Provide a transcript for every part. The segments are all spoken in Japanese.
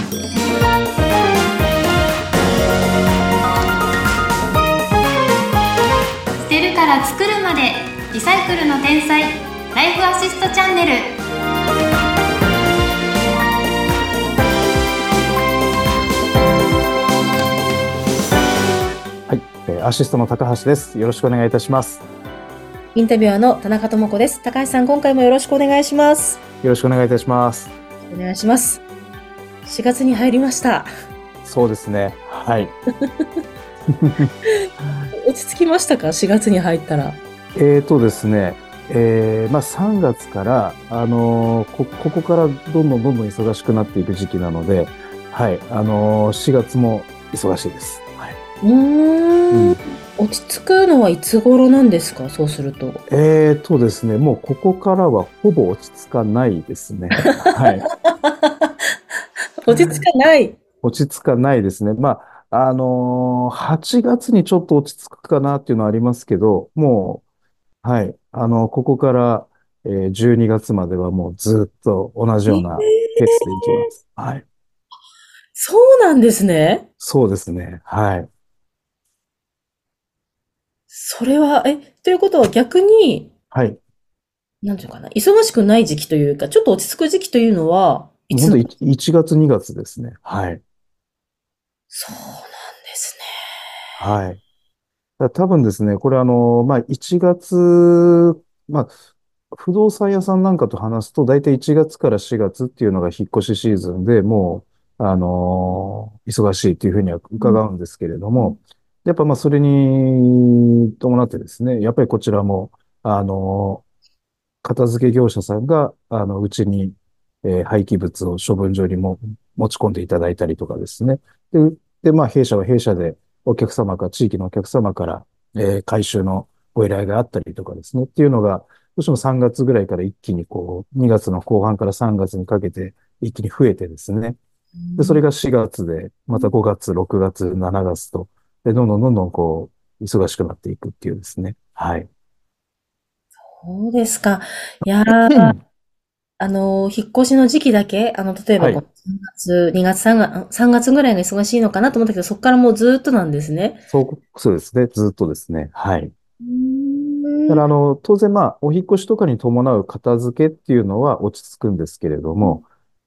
捨てるから作るまでリサイクルの天才ライフアシストチャンネル。 はい、アシストの高橋です。よろしくお願いいたします。 インタビュアーの田中智子です。高橋さん、今回もよろしくお願いします。 よろしくお願いいたします。 お願いします。4月に入りました。 そうですね。はい。 落ち着きましたか ?4 月に入ったら。 ですね。3月から、ここからどんどん忙しくなっていく時期なので、はい。4月も忙しいです。はい。 落ち着くのはいつ頃なんですか、そうすると。 ですね。もうここからはほぼ落ち着かないですね。はい。 落ち着かない。 落ち着かないですね。8月にちょっと落ち着くかなっていうのはありますけど、もう、はい。ここから、12月まではもうずっと同じようなペースでいきます。はい。 そうなんですね。 そうですね。はい。 それは、ということは逆に、 はい。 なんていうかな、忙しくない時期というか、ちょっと落ち着く時期というのは、いつ本当の、 1月、2月ですね。はい。 そうなんですね。 はい。多分ですね、これ1月、まあ、不動産屋さんなんかと話すと、大体1月から4月っていうのが引っ越しシーズンで、もう、忙しいというふうにはうん。 伺うんですけれども、やっぱそれに伴ってですね、やっぱりこちらも、あの片付け業者さんが、うちに、廃棄物を処分場にも持ち込んでいただいたりとかですね。弊社は弊社で地域のお客様から、回収のご依頼があったりとかですね。っていうのが、どうしても3月ぐらいから一気に2月の後半から3月にかけて一気に増えてですね。で、それが4月で、また5月、6月、7月と、で、どんどん忙しくなっていくっていうですね。はい。 そうですか。いやー、引っ越しの時期だけ、例えばはい。 こう3月、2月、3月ぐらいが忙しいのかなと思ったけど、そこからもうずーっとなんですね。 そうですね。ずっとですね。はい。 うーん。 だから、当然、お引っ越しとかに伴う片付けっていうのは落ち着くんですけれども、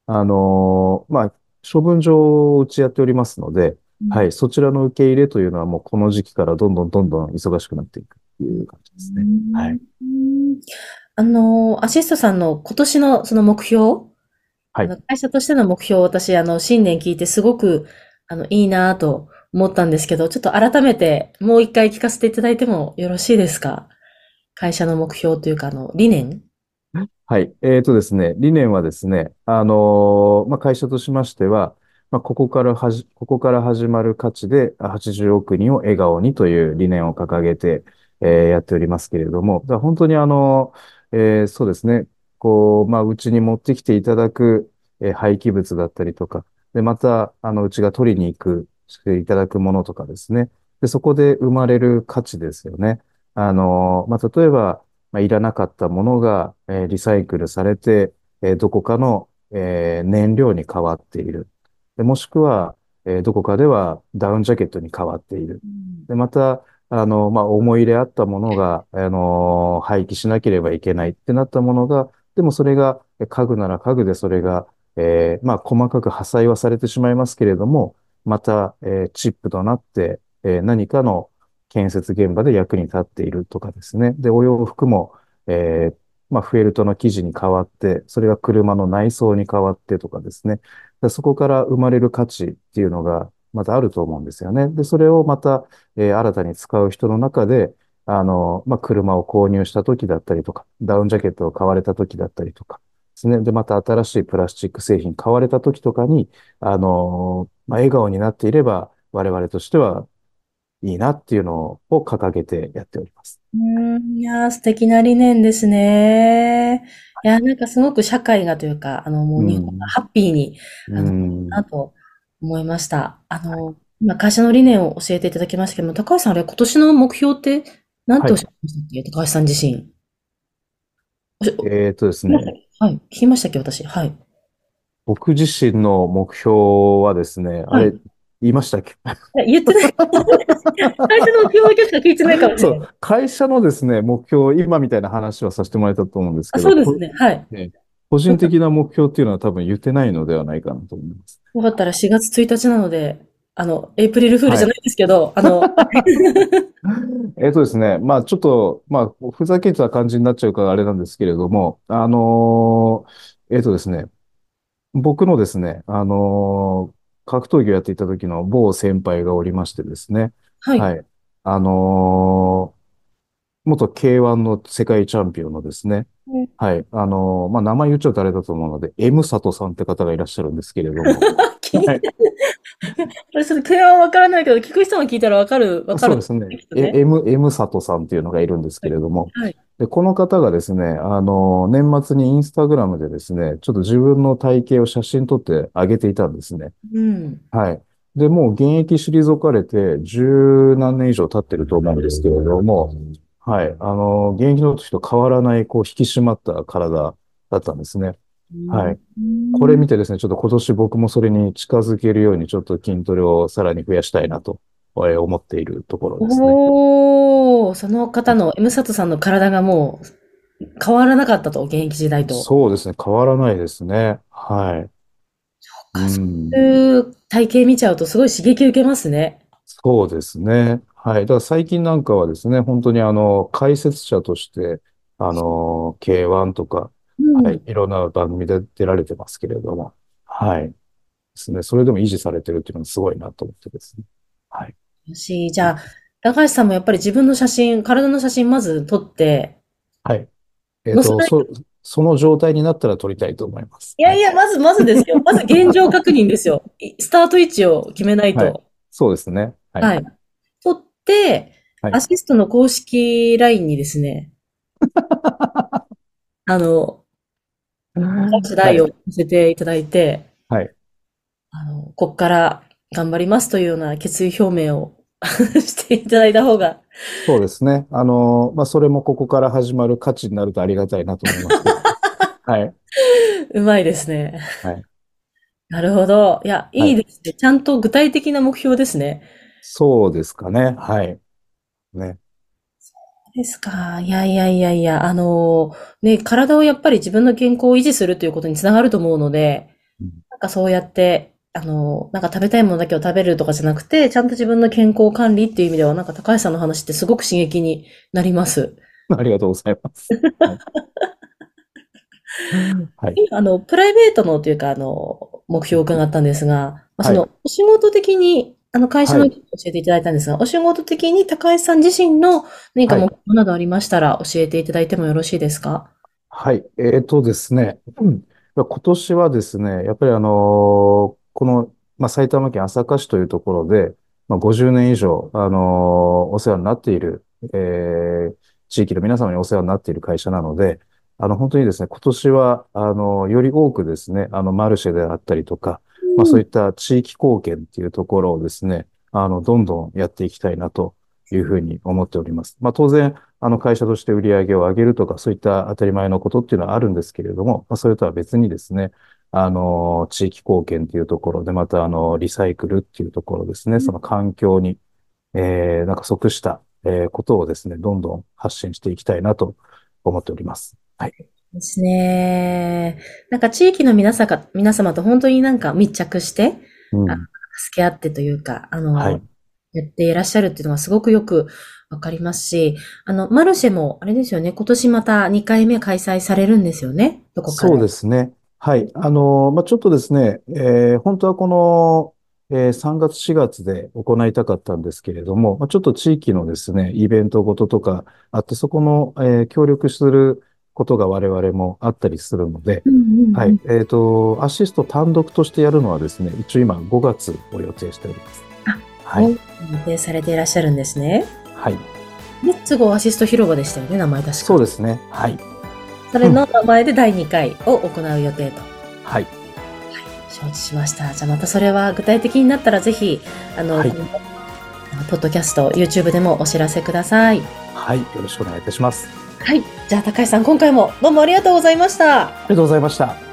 処分場をうちやっておりますので、はい、そちらの受け入れというのはもうこの時期からどんどん忙しくなっていくっていう感じですね。はい。 アシストさんの今年のその目標、 はい。 会社としての目標、私、新年聞いてすごく、いいなぁと思ったんですけど、ちょっと改めてもう一回聞かせていただいてもよろしいですか？会社の目標というか、理念。 はい。ですね、理念はですね、会社としましては、ここから始まる価値で80億人を笑顔にという理念を掲げて、やっておりますけれども、だから本当にそうですね、うちに持ってきていただく、廃棄物だったりとか、で、また、うちが取りにしていただくものとかですね。で、そこで生まれる価値ですよね。例えば、いらなかったものが、リサイクルされて、どこかの、燃料に変わっている。でもしくは、どこかではダウンジャケットに変わっている。 うん。 で、また、思い入れあったものが、廃棄しなければいけないってなったものが、でもそれが、家具なら家具でそれが、細かく破砕はされてしまいますけれども、また、チップとなって、何かの建設現場で役に立っているとかですね。で、お洋服も、フェルトの生地に変わって、それが車の内装に変わってとかですね。でそこから生まれる価値っていうのがまたあると思うんですよね。で、それをまた、新たに使う人の中で、車を購入した時だったりとか、ダウンジャケットを買われた時だったりとかですね。で、また新しいプラスチック製品買われた時とかに、笑顔になっていれば、我々としてはいいなっていうのを掲げてやっております。 いやー、素敵な理念ですね。いやー、なんかすごく社会がというか、もう日本がうん。 ハッピーに、 うなん。 と思いました。今会社の理念を教えていただきましたけども、高橋さん、あれ、今年の目標って、なんはい。 ておっしゃいましたっけ、高橋さん自身。おしですね。 聞きましたっけ、はい。聞きましたっけ、私。はい。 僕自身の目標はですね、あはい。 れ、言いましたっけ？ 言ってない。最初の目標だけしか聞いてないかもしれない。 そう、会社のですね、目標、今みたいな話はさせてもらえたと思うんですあ、 けど、 そうですね。はい。 ね、個人的な目標っていうのは多分言ってないのではないかなと思います。 よかったら4月1日なので、エイプリルフールはい。 じゃないですけど、 ですね、まあちょっと、まあふざけた感じになっちゃうからあれなんですけれども、ですね、僕のですね、格闘技をやっていた時の某先輩がおりましてですね、 はい。 はい。あの元 K1 の世界チャンピオンのですね、はい。まあ、名前言っちゃうとあれだと思うので、M 佐藤さんって方がいらっしゃるんですけれども、 気になはい。 る。それ、提案はわからないけど、聞く人が聞いたらわかるそうですね。 きっとね。 M 佐藤さんっていうのがいるんですはい。 けれども、 はい。 で、この方がですね、年末にインスタグラムでですね、ちょっと自分の体型を写真撮ってあげていたんですね。 うん。 はい。で、もう現役退かれて十何年以上経ってると思うんですけれども、はい。現役の時と変わらない、こう、引き締まった体だったんですね。 うん。 はい。これ見てですね、ちょっと今年僕もそれに近づけるように、ちょっと筋トレをさらに増やしたいなと、思っているところですね。 おー、その方の、M サトさんの体がもう変わらなかったと、現役時代と。 そうですね。変わらないですね。はい。うそうん。 いう体型見ちゃうとすごい刺激受けますね。 そうですね。はい。だから最近なんかはですね、本当に解説者として、K1 とか、 うん。 はい、いろんな番組で出られてますけれども、はい。ですね。それでも維持されてるっていうのはすごいなと思ってですね。はい。 じゃあ、高橋さんもやっぱり自分の写真、体の写真まず撮って、 はい。 載せない。 その状態になったら撮りたいと思います。はい。 いやいや、まずですよ。まず現状確認ですよ。スタート位置を決めないはい。 と。 そうですね。はい。 はい。撮って、 はい。 アシストの公式 LINE にですね、あの、高橋はい。 大を載せていただいて、 はい。 こっから頑張りますというような決意表明をしていただいた方がそうですね。まあ、それもここから始まる価値になるとありがたいなと思いますけど。はい。 うまいですね。 はい。 なるほど。いや、 はい。 いいですね。ちゃんと具体的な目標ですね。 そうですかね。はい。ね。 ですか。いやいやいやいや、ね、体をやっぱり自分の健康を維持するということにつながると思うので、 うん。 なんかそうやって、なんか食べたいものだけを食べるとかじゃなくて、ちゃんと自分の健康管理っていう意味では、なんか高橋さんの話ってすごく刺激になります。 ありがとうございます。はい。はい。 今、プライベートのというか、目標を伺ったんですが、まあ、 はい。 お仕事的に、会社はい。 の教えていただいたんですが、お仕事的に高橋さん自身の何かはい。 目標などありましたら教えていただいてもよろしいですか？ はい。ですね。今年はですね、やっぱりこの、まあ、埼玉県朝霞市というところで、まあ、50年以上、お世話になっている、地域の皆様にお世話になっている会社なので、本当にですね、今年は、より多くですね、マルシェであったりとか、まあ、そういった地域貢献っていうところをですね、どんどんやっていきたいなというふうに思っております。まあ、当然、会社として売り上げを上げるとか、そういった当たり前のことっていうのはあるんですけれども、まあ、それとは別にですね、地域貢献っていうところで、また、リサイクルっていうところですね、その環境に、なんか即した、ことをですね、どんどん発信していきたいなと思っております。はい。 ですね。なんか地域の皆様と本当になんか密着して、あ、 うん。 助け合ってというか、 はい。 やっていらっしゃるっていうのはすごくよくわかりますし、マルシェもあれですよね、今年また2回目開催されるんですよね、どこかそうで。 ですね。はい。まあ、ちょっとですね、本当はこの、3月4月で行いたかったんですけれども、まあ、ちょっと地域のですね、イベントごととかあって、そこの、協力することが我々もあったりするので、 うんうんはい。 うん。 アシスト単独としてやるのはですね、一応今5月を予定しております。 あ、 はい。 もう予定されていらっしゃるんですね。 はい。 レッツゴーアシスト広場でしたよね、名前確か。 そうですね。はい。 それの名前で第2回を行う予定と。 はい。 承知しました。じゃあまたそれは具体的になったらぜひ、 はい。 このポッドキャスト、YouTube でもお知らせください。 はい。よろしくお願いいたします。 はい。じゃあ高橋さん、今回もどうもありがとうございました。 ありがとうございました。